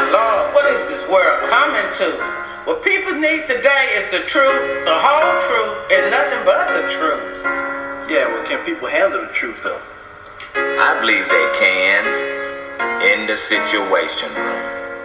Lord, what is this world coming to? What people need today is the truth, the whole truth, and nothing but the truth. Yeah, well, can people handle the truth, though? I believe they can in the Situation Room.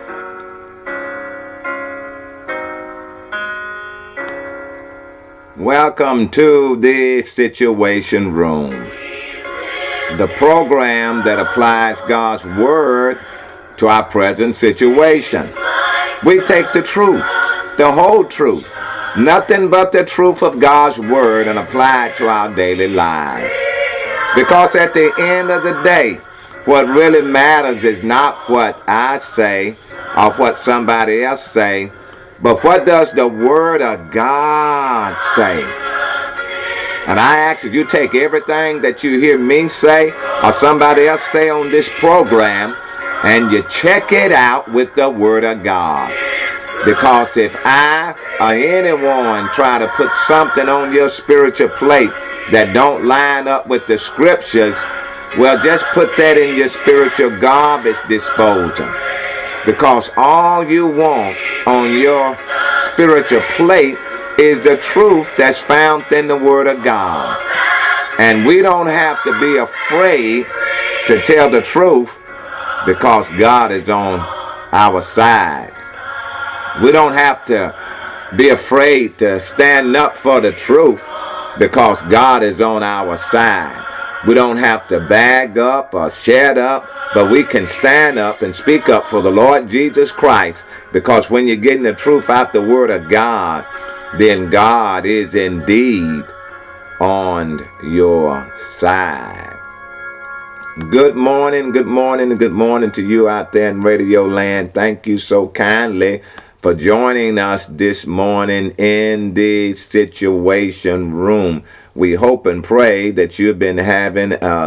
Welcome to the Situation Room, the program that applies God's Word to our present situation. We take the truth, the whole truth, nothing but the truth of God's Word, and apply it to our daily lives. Because at the end of the day, what really matters is not what I say or what somebody else say, but what does the Word of God say? And I ask if you take everything that you hear me say or somebody else say on this program and you check it out with the Word of God. Because if I or anyone try to put something on your spiritual plate that don't line up with the Scriptures, well, just put that in your spiritual garbage disposal. Because all you want on your spiritual plate is the truth that's found in the Word of God. And we don't have to be afraid to tell the truth because God is on our side. We don't have to be afraid to stand up for the truth because God is on our side. We don't have to bag up or shut up, but we can stand up and speak up for the Lord Jesus Christ, because when you're getting the truth out the Word of God, then God is indeed on your side. Good morning, good morning, and good morning to you out there in Radio Land. Thank you so kindly for joining us this morning in the Situation Room. We hope and pray that you've been having a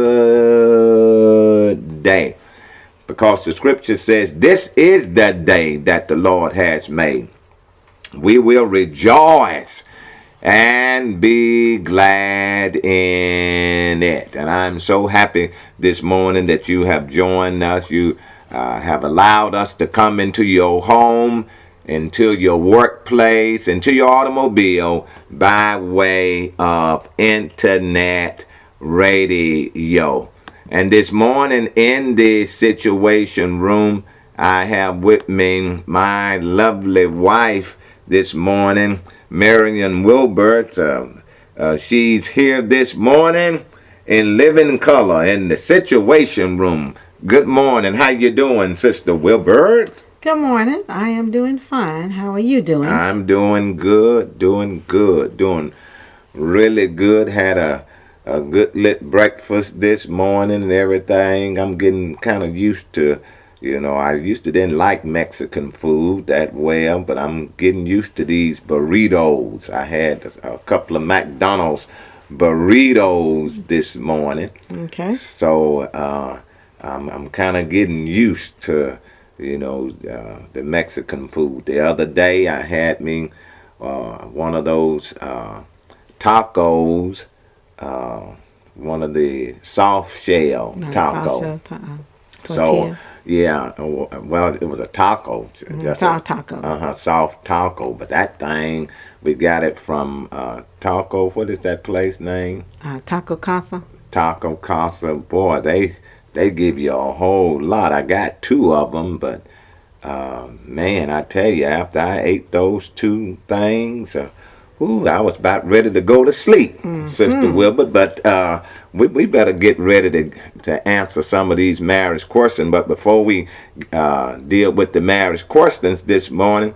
good day, because the Scripture says this is the day that the Lord has made. We will rejoice and be glad in it. And I'm so happy this morning that you have joined us. You have allowed us to come into your home, into your workplace, into your automobile by way of internet radio. And this morning in the Situation Room, I have with me my lovely wife this morning, Marion Wilbert. She's here this morning in living color in the Situation Room. Good morning. How you doing, Sister Wilbert? Good morning. I am doing fine. How are you doing? I'm doing good, doing really good. Had a good lit breakfast this morning and everything. I'm getting kind of used to, I used to didn't like Mexican food that well, but I'm getting used to these burritos. I had a couple of McDonald's burritos this morning. Okay. So I'm kind of getting used to, the Mexican food. The other day I had me one of those tacos, one of the soft shell taco. So yeah, well, it was a taco, just taco. Soft taco. But that thing, we got it from Taco. What is that place name? Taco Casa. Taco Casa. Boy, they give you a whole lot. I got 2 of them, but man, I tell you, after I ate those 2 things, I was about ready to go to sleep, Sister Wilbert. But we better get ready to answer some of these marriage questions. But before we deal with the marriage questions this morning,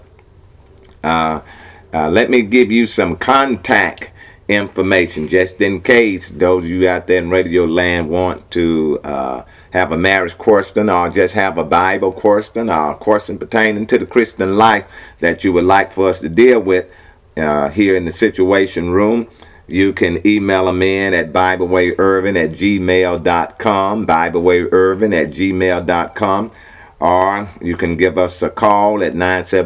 let me give you some contact information, just in case those of you out there in Radio Land want to have a marriage question, or just have a Bible question, or a question pertaining to the Christian life that you would like for us to deal with here in the Situation Room. You can email them in at BibleWayIrvin@gmail.com, BibleWayIrvin@gmail.com, or you can give us a call at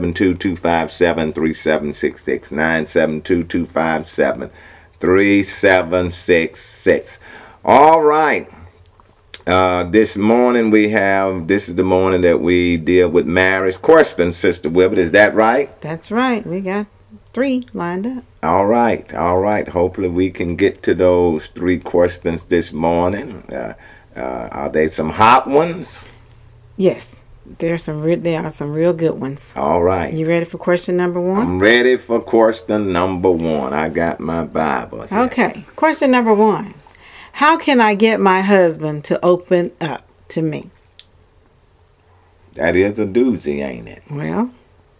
972-257-3766, 972-257-3766. All right. This morning this is the morning that we deal with marriage questions, Sister Wilbert. Is that right? That's right. We got 3 lined up. All right. Hopefully we can get to those 3 questions this morning. Are they some hot ones? Yes. There are some real good ones. All right. You ready for question number 1? I'm ready for question number 1. I got my Bible here. Okay. Question number 1. How can I get my husband to open up to me? That is a doozy, ain't it? Well,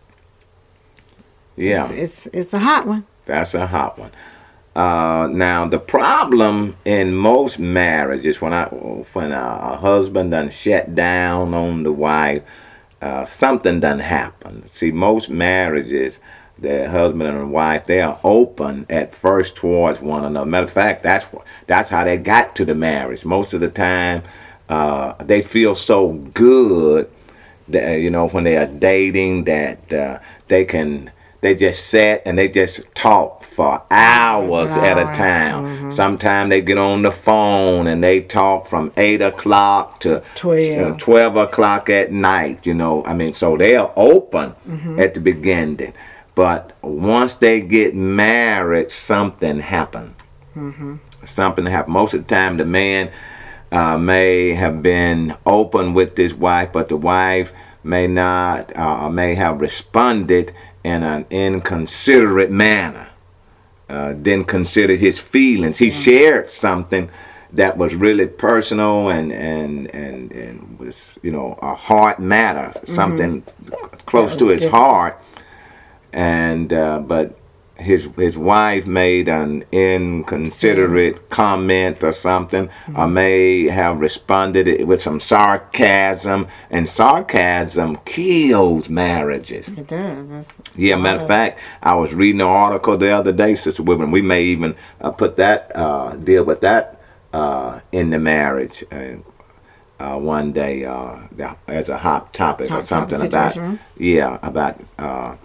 yeah. It's a hot one. That's a hot one. Now the problem in most marriages, when a husband done shut down on the wife, something done happened. See, most marriages, the husband and the wife, they are open at first towards one another. Matter of fact, that's how they got to the marriage. Most of the time, they feel so good that, when they are dating, that they just sit and they just talk for hours at a time. Mm-hmm. Sometimes they get on the phone and they talk from 8 o'clock to 12 o'clock at night. So they are open at the beginning. But once they get married, something happened. Something happened. Most of the time, the man may have been open with his wife, but the wife may not, may have responded in an inconsiderate manner. Didn't consider his feelings. He shared something that was really personal and was, a heart matter, something close to his heart. And but his wife made an inconsiderate comment or something, or may have responded with some sarcasm, and sarcasm kills marriages. It does. Matter of fact, I was reading an article the other day, Sister Women. We may even put that, deal with that in the marriage one day as a hot topic or something about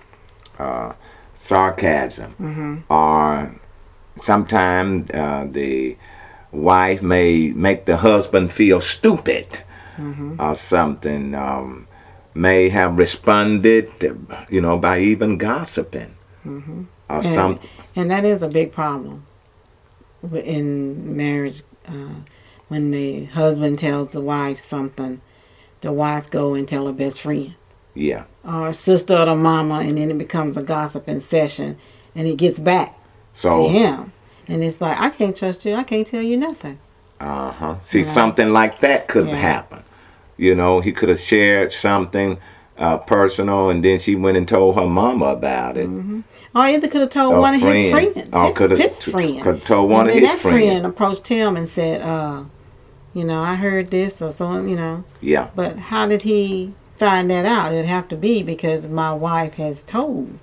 sarcasm. Or sometimes the wife may make the husband feel stupid or something. May have responded, by even gossiping or something. And that is a big problem in marriage. When the husband tells the wife something, the wife go and tell her best friend. Yeah. Or sister or the mama, and then it becomes a gossiping session, and it gets back to him. And it's like, I can't trust you. I can't tell you nothing. See, something like that could happen. He could have shared something personal, and then she went and told her mama about it. Or either could have told one of his friends. His friend. Could have told one of his friends. And that friend approached him and said, I heard this or so, Yeah. But how did he find that out? It'd have to be because my wife has told.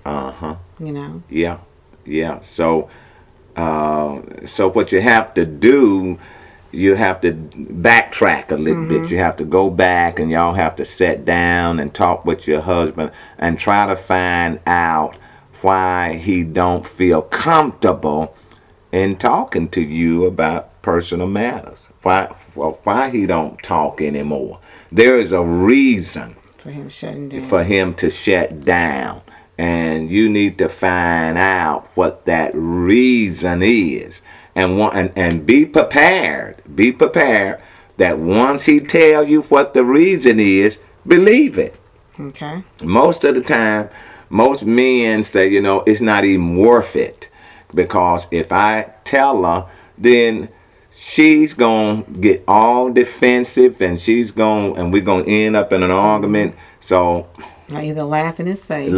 Yeah. So what you have to do, you have to backtrack a little bit. You have to go back, and y'all have to sit down and talk with your husband and try to find out why he don't feel comfortable in talking to you about personal matters. Why he don't talk anymore. There is a reason for him shutting down. For him to shut down. And you need to find out what that reason is. And be prepared. Be prepared that once he tell you what the reason is, believe it. Okay. Most of the time, most men say, it's not even worth it. Because if I tell her, then she's going to get all defensive, and we're going to end up in an argument. So I either laugh in his face,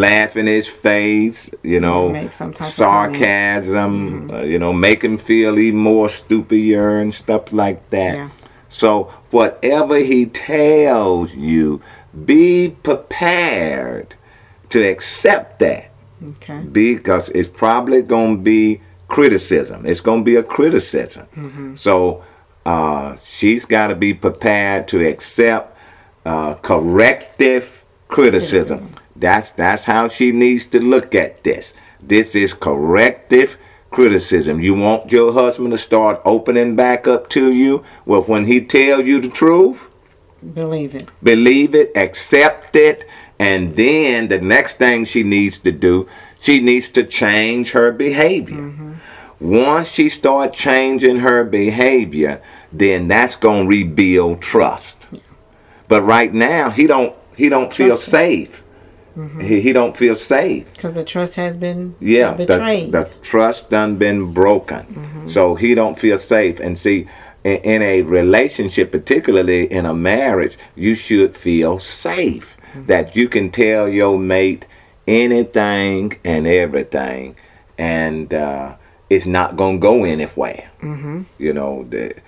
make some type sarcasm, make him feel even more stupider and stuff like that. Yeah. So whatever he tells you, be prepared to accept that. Okay. Because it's probably going to be criticism. It's going to be a criticism. So she's got to be prepared to accept corrective criticism. That's how she needs to look at this. This is corrective criticism. You want your husband to start opening back up to you. Well, when he tell you the truth, Believe it. believe it, accept it, and then the next thing she needs to do, she needs to change her behavior. Once she start changing her behavior, then that's gonna rebuild trust. But right now, he don't feel Trust him. safe. He don't feel safe. Because the trust has been Yeah, betrayed. the trust done been broken. So he don't feel safe. And see, in a relationship, particularly in a marriage, you should feel safe. That you can tell your mate anything and everything, and it's not gonna go anywhere. You know,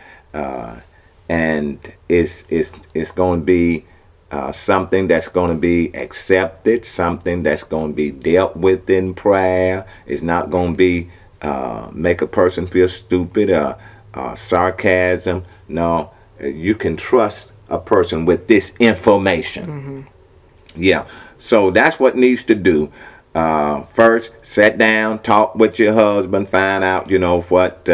and it's gonna be something that's going to be accepted, something that's going to be dealt with in prayer. It's not going to be make a person feel stupid or sarcasm. No, you can trust a person with this information. Yeah, so that's what needs to do. First, sit down, talk with your husband, find out, what,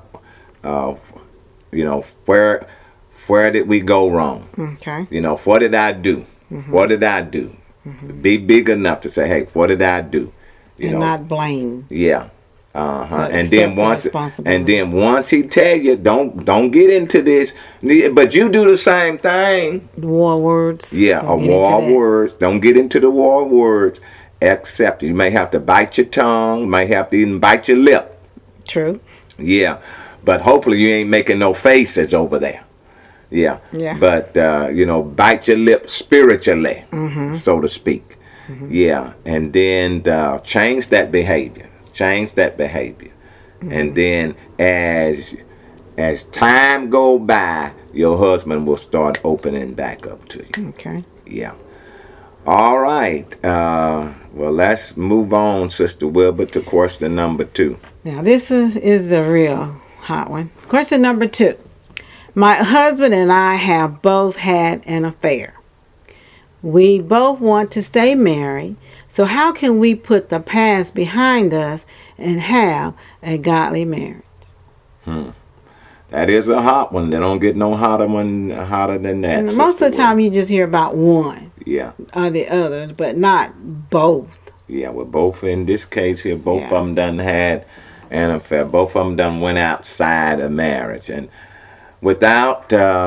where did we go wrong? Okay. What did I do? What did I do? Be big enough to say, hey, what did I do? And not blame. Yeah. But And accept then the once responsibility. once he tell you, don't get into this, but you do the same thing. War words. Yeah, Don't a get into war of that. words. Don't get into the war of words. Accept it. You may have to bite your tongue, may have to even bite your lip. True. Yeah. But hopefully you ain't making no faces over there. Yeah. Yeah. But, bite your lip spiritually, so to speak. Yeah. And then change that behavior. Change that behavior. And then as time go by, your husband will start opening back up to you. Okay. Yeah. All right. Well, let's move on, Sister Wilbur, to question number 2. Now, this is a real hot one. Question number 2. My husband and I have both had an affair. We both want to stay married. So how can we put the past behind us and have a godly marriage? That is a hot one. They don't get no hotter than that. And most of the time you just hear about one Yeah. or the other, but not both. Yeah, well, both in this case here, both Yeah. of them done had an affair. Both of them done went outside of marriage. And without,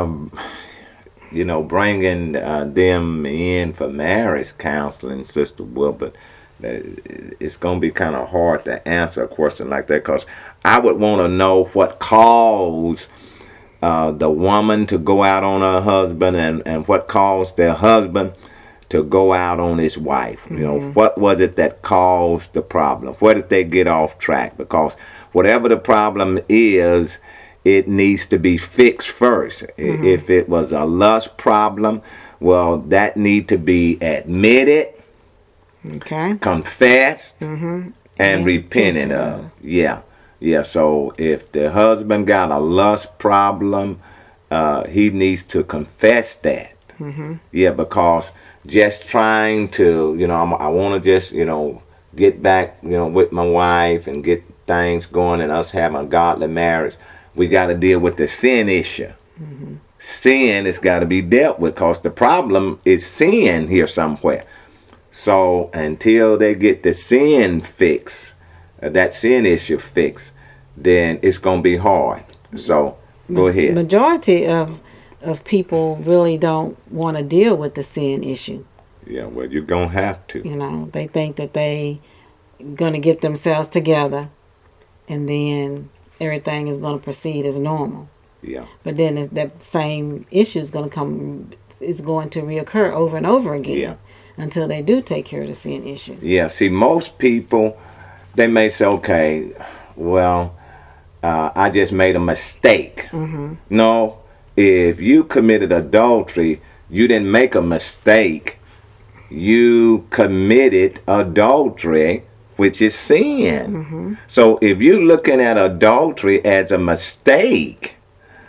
bringing them in for marriage counseling, Sister Wilbur, it's going to be kind of hard to answer a question like that, because I would want to know what caused the woman to go out on her husband and what caused their husband to go out on his wife. What was it that caused the problem? Where did they get off track? Because whatever the problem is, it needs to be fixed first. If it was a lust problem, well, that need to be admitted, Okay. confessed, and repented of. Yeah. So if the husband got a lust problem, he needs to confess that. Yeah, because just trying to, I want to just, get back, with my wife and get things going and us having a godly marriage. We got to deal with the sin issue. Sin has got to be dealt with, because the problem is sin here somewhere. So until they get the sin fixed, that sin issue fixed, then it's going to be hard. So go ahead. Majority of people really don't want to deal with the sin issue. Yeah, well, you're going to have to. They think that they going to get themselves together and then everything is going to proceed as normal. Yeah. But then that same issue is going to reoccur over and over again until they do take care of the sin issue. Yeah, see, most people, they may say, okay, well, I just made a mistake. No, if you committed adultery, you didn't make a mistake. You committed adultery, which is sin. So if you're looking at adultery as a mistake,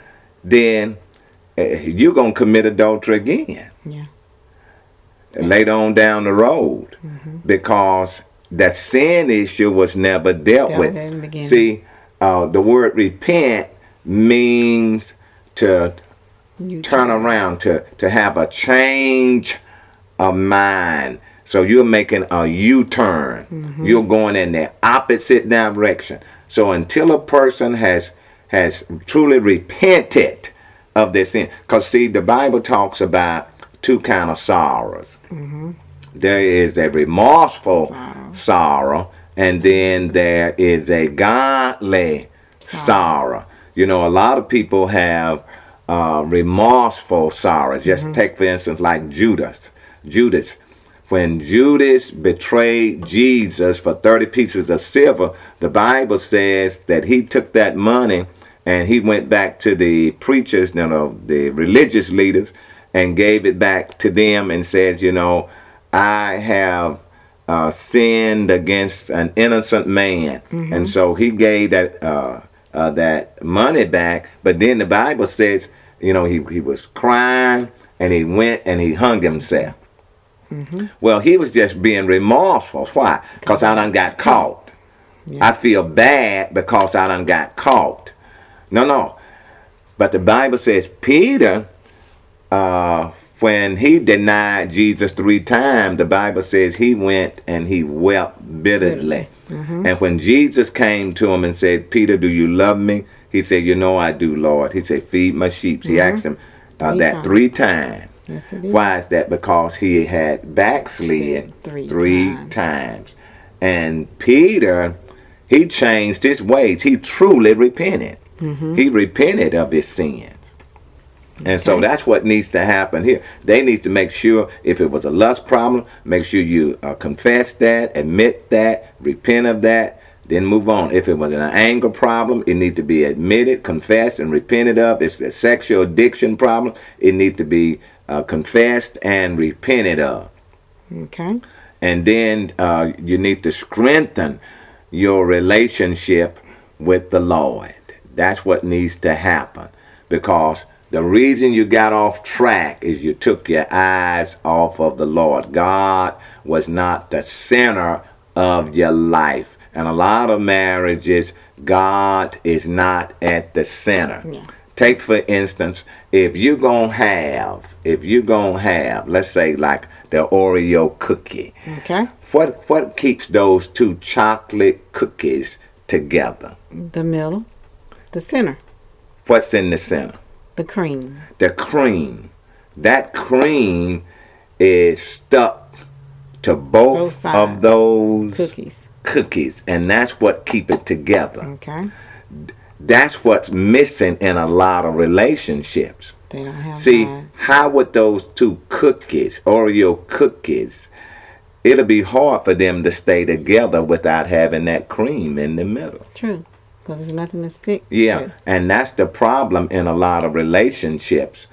then you're going to commit adultery again. Yeah. Later on down the road. Because the sin issue was never dealt Dealt with. with in the beginning. See, the word repent means to You turn around, to have a change of mind. So you're making a U-turn. You're going in the opposite direction. So until a person has truly repented of their sin, because see, the Bible talks about two kind of sorrows. There is a remorseful sorrow, and then there is a godly sorrow. You know, a lot of people have remorseful sorrow. Just take, for instance, like Judas. When Judas betrayed Jesus for 30 pieces of silver, the Bible says that he took that money and he went back to the preachers, the religious leaders, and gave it back to them and says, I have sinned against an innocent man. And so he gave that money back. But then the Bible says, he was crying and he went and he hung himself. Well, he was just being remorseful. Why? Because I done got caught. I feel bad because I done got caught. No. But the Bible says Peter, when he denied Jesus 3 times, the Bible says he went and he wept bitterly. And when Jesus came to him and said, Peter, do you love me? He said, I do, Lord. He said, feed my sheep. He asked him that 3 times. Yes, Why is that? Because he had backslid three times. And Peter, he changed his ways. He truly repented. He repented of his sins. And so that's what needs to happen here. They need to make sure if it was a lust problem, make sure you confess that, admit that, repent of that, then move on. If it was an anger problem, it needs to be admitted, confessed, and repented of. If it's a sexual addiction problem, it needs to be confessed and repented of. Okay. And then you need to strengthen your relationship with the Lord. That's what needs to happen, because the reason you got off track is you took your eyes off of the Lord. God was not the center of your life. And a lot of marriages, God is not at the center. Yeah. Take, for instance, if you're going to have, let's say like the Oreo cookie. Okay. What keeps those 2 chocolate cookies together? The middle. The center. What's in the center? The cream. The cream. That cream is stuck to both of those cookies. And that's what keep it together. Okay. That's what's missing in a lot of relationships. They don't have See, how would those 2 cookies, Oreo cookies, it'll be hard for them to stay together without having that cream in the middle. True. Because there's nothing to stick to. And that's the problem in a lot of relationships.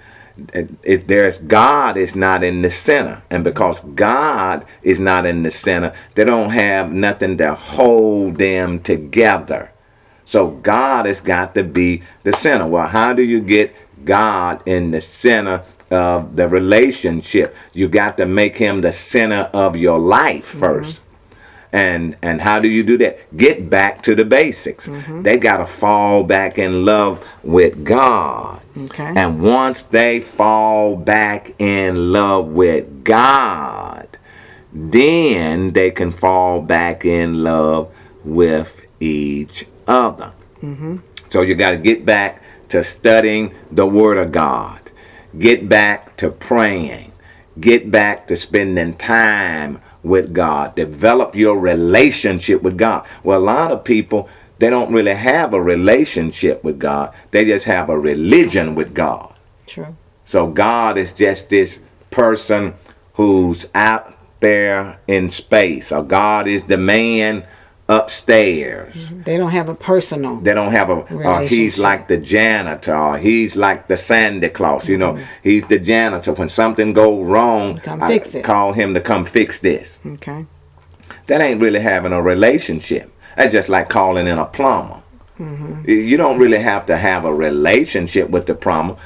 God is not in the center. And because God is not in the center, they don't have nothing to hold them together. So God has got to be the center. Well, how do you get God in the center of the relationship? You got to make him the center of your life first. And how do you do that? Get back to the basics. They got to fall back in love with God. Okay. And once they fall back in love with God, then they can fall back in love with each other. So you got to get back to studying the Word of God. Get back to praying. Get back to spending time with God. Develop your relationship with God. Well, a lot of people, they don't really have a relationship with God. They just have a religion with God. True. So God is just this person who's out there in space. Or God is the man upstairs. They don't have a personal. They don't have a, he's like the janitor, or he's like the Santa Claus. He's the janitor. When something goes wrong, fix it. Call him to come fix this. Okay. That ain't really having a relationship. That's just like calling in a plumber. You don't really have to have a relationship with the plumber.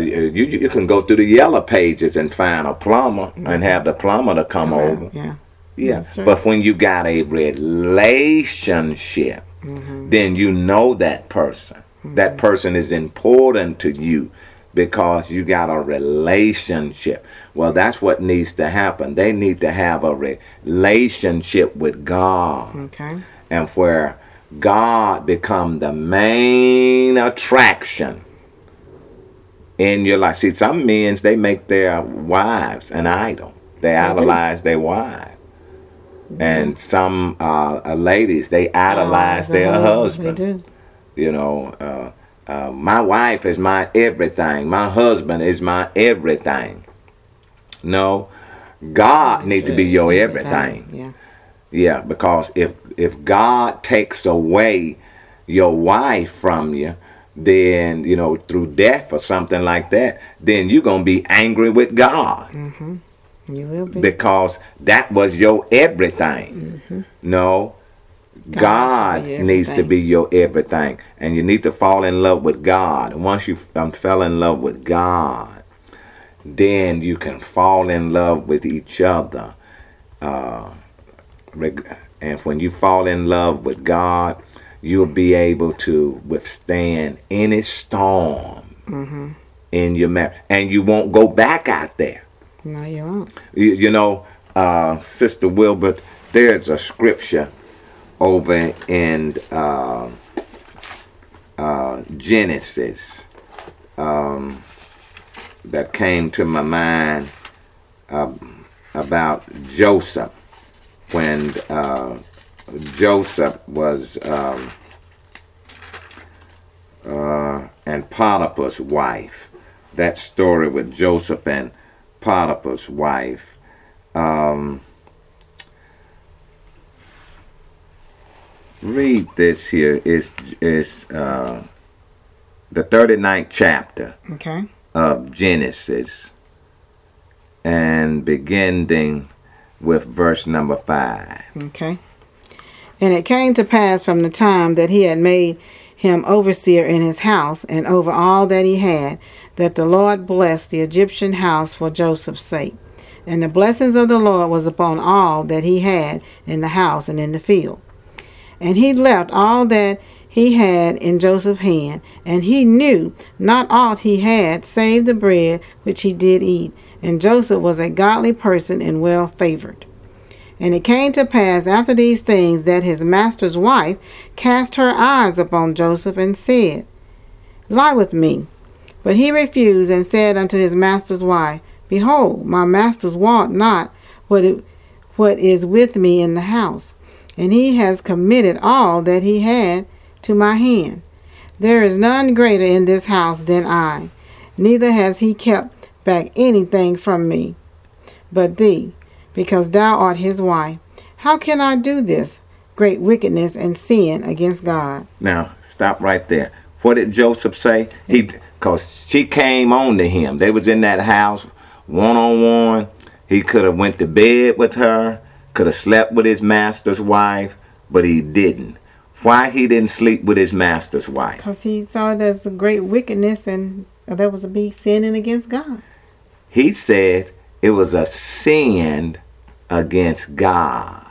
You can go through the yellow pages and find a plumber and have the plumber to come over. Yeah. Yeah. That's right. But when you got a relationship, then you know that person. That person is important to you because you got a relationship. Well, that's what needs to happen. They need to have a relationship with God. Okay. And where God become the main attraction in your life. See, some men, they make their wives an idol. They idolize their wives. And some ladies, they idolize their husband. They do. You know, my wife is my everything. My husband is my everything. No, God needs to be your everything. Yeah. Yeah, because if God takes away your wife from you, then, you know, through death or something like that, then you're going to be angry with God. You will be. Because that was your everything. No, God should be needs to everything. be your everything. And you need to fall in love with God. And once you fell in love with God, then you can fall in love with each other. And when you fall in love with God, you'll be able to withstand any storm in your marriage. And you won't go back out there. No, you won't. You know, Sister Wilbert, there's a scripture over in Genesis that came to my mind about Joseph. When Joseph was and Potiphar's wife. That story with Joseph and Potiphar's wife. Read this here. It's the 39th chapter Okay. of Genesis, and beginning with verse number 5. Okay. And it came to pass from the time that he had made him overseer in his house and over all that he had, that the Lord blessed the Egyptian house for Joseph's sake. And the blessings of the Lord was upon all that he had in the house and in the field. And he left all that he had in Joseph's hand, and he knew not aught he had, save the bread which he did eat. And Joseph was a godly person and well favored. And it came to pass after these things that his master's wife cast her eyes upon Joseph and said, Lie with me. But he refused and said unto his master's wife, Behold, my master's want not what is with me in the house, and he has committed all that he had to my hand. There is none greater in this house than I, neither has he kept back anything from me, but thee, because thou art his wife. How can I do this great wickedness and sin against God? Now, stop right there. What did Joseph say? Because she came on to him. They was in that house, one-on-one. He could have went to bed with her, could have slept with his master's wife, but he didn't. Why he didn't sleep with his master's wife? Because he saw it as a great wickedness, and that was to be sinning against God. He said it was a sin against God.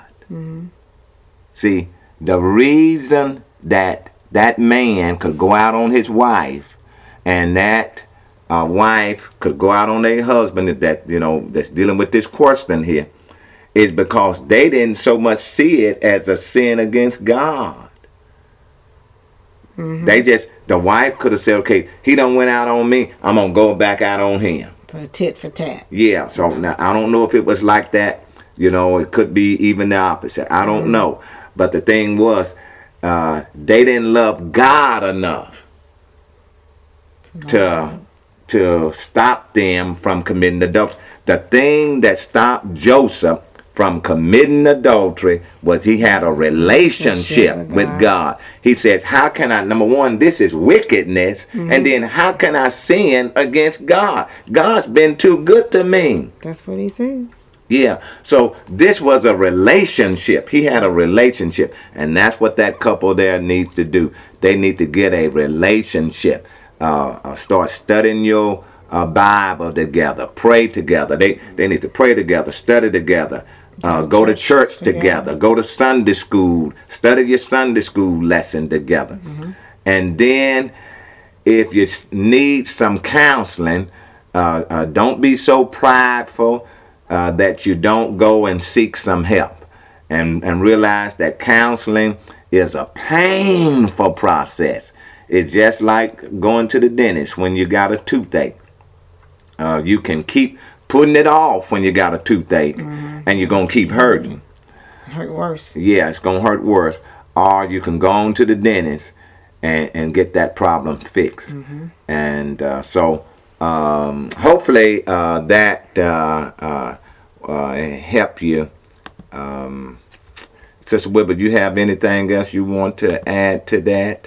See, the reason that that man could go out on his wife, and that wife could go out on their husband, that, you know, that's dealing with this question here, is because they didn't so much see it as a sin against God. The wife could have said, okay, he done went out on me, I'm going to go back out on him. So tit for tat. Yeah, so now I don't know if it was like that. You know, it could be even the opposite. I don't know. But the thing was, they didn't love God enough to stop them from committing adultery. The thing that stopped Joseph from committing adultery was he had a relationship with God. He says, how can I, number one, this is wickedness, and then how can I sin against God? God's been too good to me. That's what he said. Yeah, so this was a relationship. He had a relationship, and that's what that couple there needs to do. They need to get a relationship. Start studying your Bible together. Pray together. They need to pray together, study together. Go to church together. Go to Sunday school. Study your Sunday school lesson together. And then if you need some counseling, don't be so prideful that you don't go and seek some help. And realize that counseling is a painful process. It's just like going to the dentist when you got a toothache. You can keep putting it off when you got a toothache, and you're going to keep hurting. Hurt worse. Yeah, it's going to hurt worse. Or you can go on to the dentist and get that problem fixed. And so hopefully that help you. Sister Wilbur, do you have anything else you want to add to that?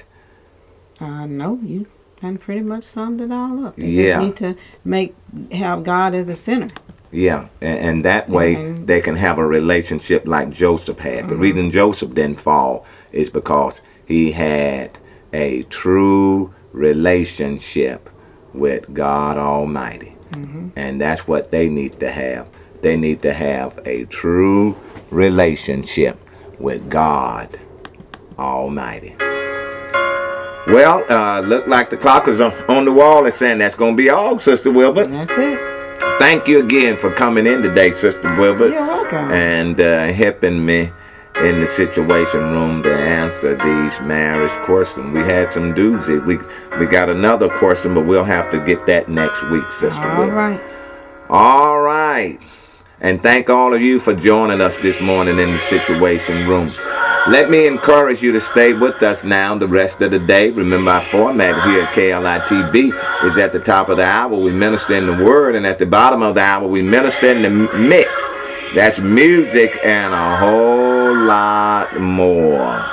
No, you done pretty much summed it all up. You just need to have God as the center. Yeah, and that way they can have a relationship like Joseph had. The reason Joseph didn't fall is because he had a true relationship with God Almighty. And that's what they need to have. They need to have a true relationship with God Almighty. Well, look like the clock is on the wall and saying that's going to be all, Sister Wilbur. That's it. Thank you again for coming in today, Sister Wilbur. You're welcome. And helping me in the situation room to answer these marriage questions. We had some doozies. We got another question, but we'll have to get that next week, Sister Wilbur. All right. All right. And thank all of you for joining us this morning in the situation room. Let me encourage you to stay with us now the rest of the day. Remember, our format here at KLITB is at the top of the hour, we minister in the Word, and at the bottom of the hour, we minister in the mix. That's music and a whole lot more.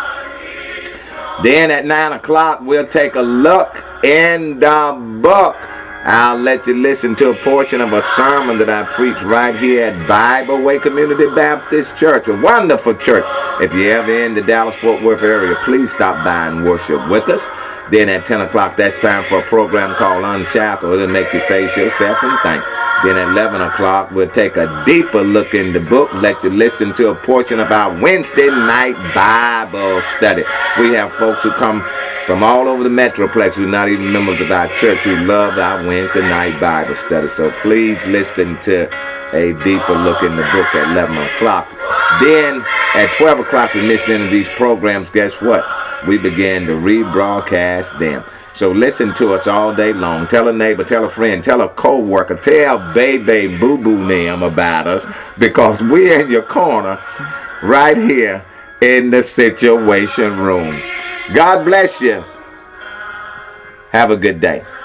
Then at 9 o'clock, we'll take a look in the book. I'll let you listen to a portion of a sermon that I preached right here at Bible Way Community Baptist Church, a wonderful church. If you're ever in the Dallas-Fort Worth area, please stop by and worship with us. Then at 10 o'clock, that's time for a program called Unshackled. It'll make you face yourself and think. Then at 11 o'clock, we'll take a deeper look in the book, let you listen to a portion of our Wednesday night Bible study. We have folks who come from all over the Metroplex who are not even members of our church who love our Wednesday night Bible study. So please listen to a deeper look in the book at 11 o'clock. Then at 12 o'clock, we listen to these programs. Guess what? We begin to rebroadcast them. So listen to us all day long. Tell a neighbor, tell a friend, tell a co-worker, tell baby boo-boo them about us, because we're in your corner right here in the situation room. God bless you. Have a good day.